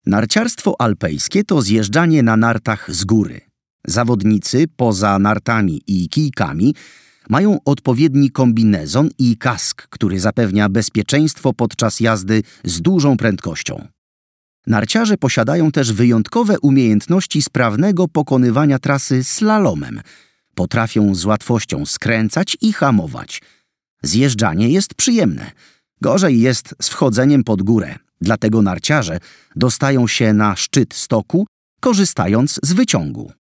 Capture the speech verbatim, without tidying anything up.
Narciarstwo alpejskie to zjeżdżanie na nartach z góry. Zawodnicy poza nartami i kijkami mają odpowiedni kombinezon i kask, który zapewnia bezpieczeństwo podczas jazdy z dużą prędkością. Narciarze posiadają też wyjątkowe umiejętności sprawnego pokonywania trasy slalomem. Potrafią z łatwością skręcać i hamować. Zjeżdżanie jest przyjemne. Gorzej jest z wchodzeniem pod górę. Dlatego narciarze dostają się na szczyt stoku, korzystając z wyciągu.